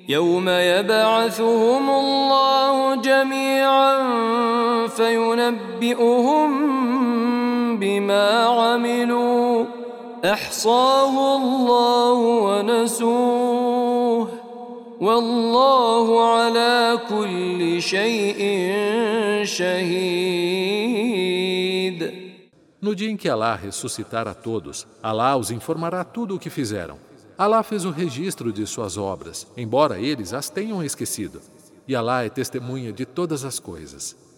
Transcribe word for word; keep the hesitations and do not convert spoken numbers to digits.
يوم يبعثهم الله جميعا فينبئهم بما عملوا أحصاه الله ونسوه والله على كل شيء شهيد. No dia em que Alá ressuscitar a todos, Alá os informará tudo o que fizeram. Alá fez o registro de suas obras, embora eles as tenham esquecido. E Alá é testemunha de todas as coisas.